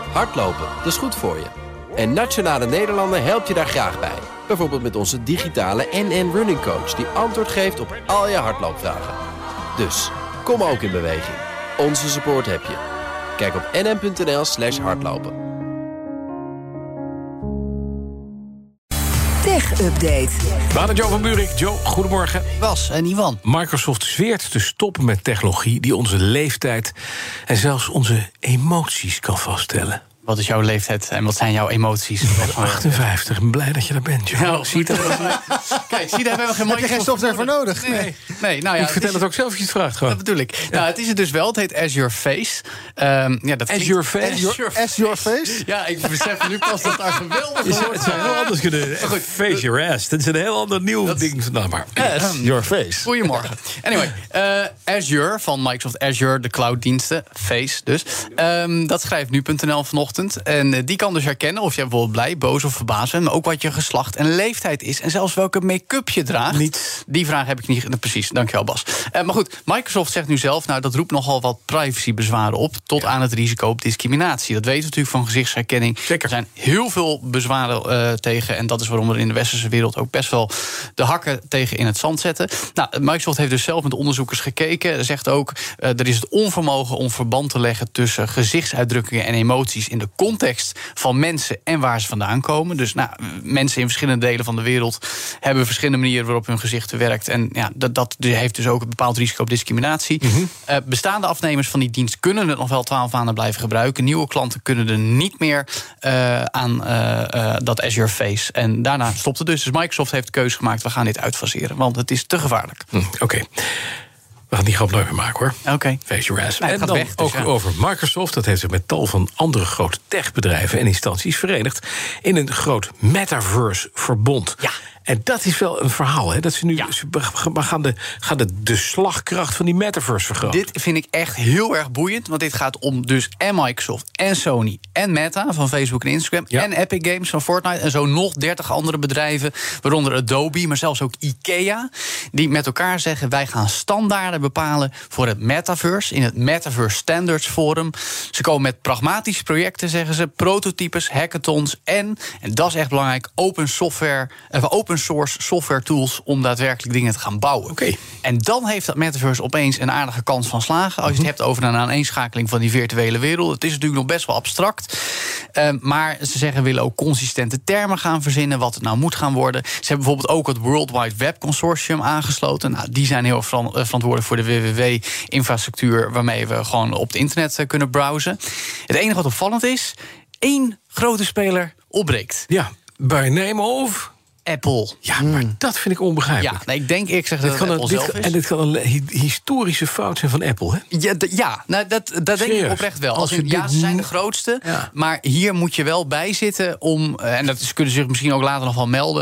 Hardlopen, dat is goed voor je. En Nationale Nederlanden helpt je daar graag bij. Bijvoorbeeld met onze digitale NN Running Coach... die antwoord geeft op al je hardloopvragen. Dus, kom ook in beweging. Onze support heb je. Kijk op nn.nl/hardlopen. Tech Update. Baden Joe van Buurik. Joe, goedemorgen. Bas en Ivan. Microsoft zweert te stoppen met technologie die onze leeftijd en zelfs onze emoties kan vaststellen. Wat is jouw leeftijd en wat zijn jouw emoties? 58, ik ben blij dat je daar bent, Joe. Nou, zie je dat? Kijk, zie, daar hebben we geen Heb je geen software voor nodig? Nee, nou ja, ik vertel het ook zelf als je het vraagt. Gewoon. Dat bedoel ik. Ja. Nou, het is het dus wel. Het heet Azure Face. Dat Azure Face? Azure Face? Ja, ik besef nu pas dat daar geweldig wordt. Het zou heel anders kunnen. Face your ass. Dat is een heel ander nieuw ding. Nou, maar Your Face. Goedemorgen. Anyway, Azure van Microsoft Azure, de clouddiensten, Face dus. Dat schrijft nu.nl vanochtend. En die kan dus herkennen of je bijvoorbeeld blij, boos of verbaasd bent, maar ook wat je geslacht en leeftijd is. En zelfs welke make-up je draagt. Niet. Die vraag heb ik niet. Precies, dankjewel Bas. Maar goed, Microsoft zegt nu zelf, nou dat roept nogal wat privacybezwaren op, tot aan het risico op discriminatie. Dat weten we natuurlijk van gezichtsherkenning. Zeker. Er zijn heel veel bezwaren tegen. En dat is waarom we in de westerse wereld ook best wel de hakken tegen in het zand zetten. Nou, Microsoft heeft dus zelf met onderzoekers gekeken. Zegt ook, er is het onvermogen om verband te leggen tussen gezichtsuitdrukkingen en emoties in de context van mensen en waar ze vandaan komen. Dus mensen in verschillende delen van de wereld hebben verschillende manieren waarop hun gezicht werkt. En ja, dat heeft dus ook een bepaald risico op discriminatie. Mm-hmm. Bestaande afnemers van die dienst kunnen het nog wel 12 maanden blijven gebruiken. Nieuwe klanten kunnen er niet meer aan dat Azure Face. En daarna stopt het dus. Dus Microsoft heeft de keuze gemaakt, we gaan dit uitfaseren, want het is te gevaarlijk. Oké. We gaan die grap nooit meer maken, hoor. Oké. Face your ass. Nee, en dan weg, dus ook over Microsoft. Dat heeft zich met tal van andere grote techbedrijven en instanties verenigd in een groot metaverse-verbond. Ja. En dat is wel een verhaal, hè? Dat ze nu gaan de slagkracht van die metaverse vergroten. Dit vind ik echt heel erg boeiend, want dit gaat om dus en Microsoft en Sony en Meta van Facebook en Instagram en Epic Games van Fortnite en zo nog 30 andere bedrijven, waaronder Adobe, maar zelfs ook IKEA, die met elkaar zeggen, wij gaan standaarden bepalen voor het metaverse in het Metaverse Standards Forum. Ze komen met pragmatische projecten, zeggen ze, prototypes, hackathons en dat is echt belangrijk, open source software tools om daadwerkelijk dingen te gaan bouwen. Okay. En dan heeft dat metaverse opeens een aardige kans van slagen. Als je het hebt over een aaneenschakeling van die virtuele wereld. Het is natuurlijk nog best wel abstract. Maar ze zeggen, willen ook consistente termen gaan verzinnen, wat het nou moet gaan worden. Ze hebben bijvoorbeeld ook het World Wide Web Consortium aangesloten. Nou, die zijn heel verantwoordelijk voor de WWW-infrastructuur, waarmee we gewoon op het internet kunnen browsen. Het enige wat opvallend is, 1 grote speler opbreekt. Ja, by name of Apple. Ja, maar dat vind ik onbegrijpelijk. Ja, ik denk dat Apple zelf is. En dit kan een historische fout zijn van Apple, hè? Dat denk ik oprecht wel. Ze zijn de grootste, maar hier moet je wel bij zitten om, en dat kunnen ze zich misschien ook later nog wel melden,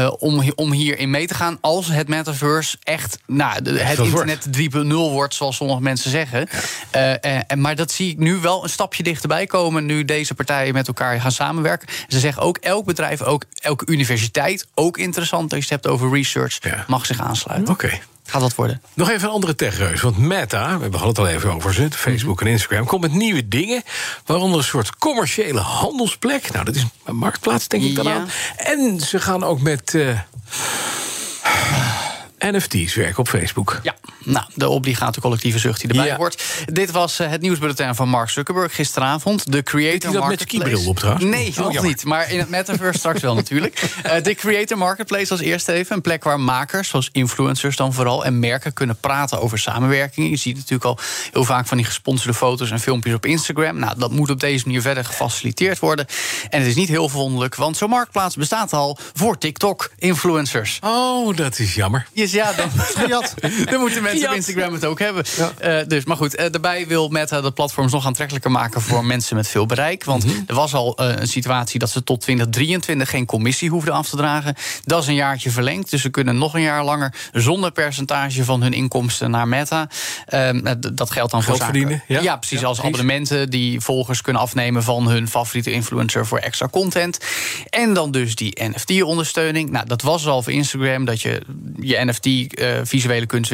om hierin mee te gaan als het metaverse echt het internet 3.0 wordt, zoals sommige mensen zeggen. Ja. Maar dat zie ik nu wel een stapje dichterbij komen, nu deze partijen met elkaar gaan samenwerken. Ze zeggen ook, elk bedrijf, ook elke universiteit, ook interessant als je het hebt over research, mag zich aansluiten. Oké. Gaat dat worden? Nog even een andere techreus. Want Meta, we hadden het al even over ze, Facebook en Instagram, komt met nieuwe dingen, waaronder een soort commerciële handelsplek. Nou, dat is een marktplaats, denk ik dan aan. En ze gaan ook met NFT's werken op Facebook. Ja, de obligate collectieve zucht die erbij hoort. Dit was het nieuwsbulletin van Mark Zuckerberg gisteravond. De Creator Marketplace. Met skibril op trouwens? Nee, nog niet. Maar in het metaverse straks wel natuurlijk. De Creator Marketplace als eerste even. Een plek waar makers, zoals influencers dan vooral, en merken kunnen praten over samenwerkingen. Je ziet natuurlijk al heel vaak van die gesponsorde foto's en filmpjes op Instagram. Nou, dat moet op deze manier verder gefaciliteerd worden. En het is niet heel verwonderlijk, want zo'n marktplaats bestaat al voor TikTok-influencers. Oh, dat is jammer. Dan moeten mensen op Instagram het ook hebben. Ja. Maar goed, daarbij wil Meta de platforms nog aantrekkelijker maken voor mensen met veel bereik. Want er was al een situatie dat ze tot 2023 geen commissie hoefden af te dragen. Dat is een jaartje verlengd, dus ze kunnen nog een jaar langer zonder percentage van hun inkomsten naar Meta. Dat geldt dan voor zaken. Verdienen? Ja, precies. Als abonnementen die volgers kunnen afnemen van hun favoriete influencer voor extra content. En dan dus die NFT-ondersteuning. Nou, dat was al voor Instagram, dat je NFT visuele kunstwerken daarop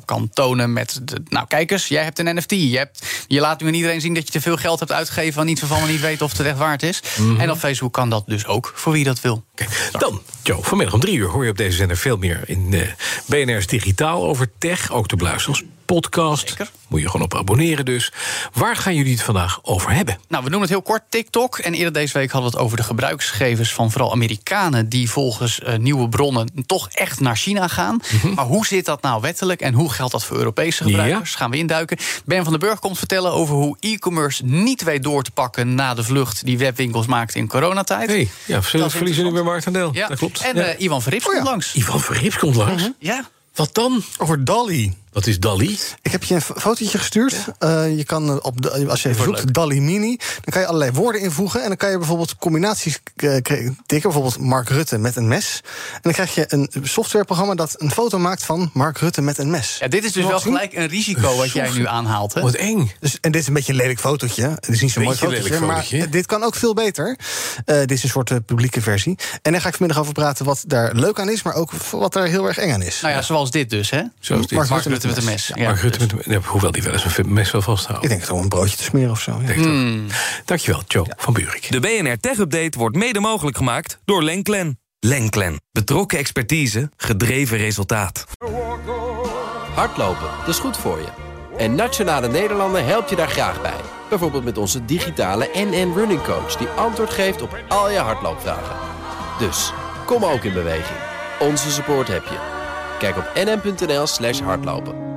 ook kan tonen met... kijk eens, jij hebt een NFT. Je laat nu aan iedereen zien dat je te veel geld hebt uitgegeven... waarvan we niet weten of het echt waard is. En op Facebook kan dat dus ook, voor wie dat wil. Dan, Joe, vanmiddag om 3 uur hoor je op deze zender veel meer in BNR's Digitaal over tech. Ook te beluisteren als podcast. Zeker. Moet je gewoon op abonneren dus. Waar gaan jullie het vandaag over hebben? Nou, we noemen het heel kort TikTok. En eerder deze week hadden we het over de gebruiksgegevens van vooral Amerikanen... die volgens nieuwe bronnen toch echt naar China gaan. Maar hoe zit dat nou wettelijk en hoe geldt dat voor Europese gebruikers? Gaan we induiken. Ben van den Burg komt vertellen over hoe e-commerce niet weet door te pakken... na de vlucht die webwinkels maakten in coronatijd. Verliezen nu bij Martendeel. Ja. Dat klopt. En Ivan Verrips komt langs. Ivan Verrips komt langs? Ja. Wat dan? Over DALL-E. Wat is DALL-E? Ik heb je een fotootje gestuurd. Je kan als je even zoekt DALL-E Mini, dan kan je allerlei woorden invoegen. En dan kan je bijvoorbeeld combinaties tikken. Bijvoorbeeld Mark Rutte met een mes. En dan krijg je een softwareprogramma dat een foto maakt van Mark Rutte met een mes. Ja, dit is dus wel gelijk een risico wat jij nu aanhaalt. Hè? Wat eng. Dus, en dit is een beetje een lelijk fotootje. Het is niet zo'n mooi fotootje, maar dit kan ook veel beter. Dit is een soort publieke versie. En daar ga ik vanmiddag over praten wat daar leuk aan is, maar ook wat daar heel erg eng aan is. Nou ja, zoals dit dus, hè? Zoals dit. Mark Rutte met een mes. Ja, Mark Rutte met een mes. Hoewel die wel eens een mes wel vasthoudt. Ik denk het om een broodje te smeren of zo. Ja. Dankjewel, Joe van Buurik. De BNR Tech Update wordt mede mogelijk gemaakt door Lenklen. Lenklen. Betrokken expertise, gedreven resultaat. Hardlopen, dat is goed voor je. En Nationale Nederlanden helpt je daar graag bij. Bijvoorbeeld met onze digitale NN Running Coach... die antwoord geeft op al je hardloopvragen. Dus, kom ook in beweging. Onze support heb je. Kijk op nn.nl/hardlopen.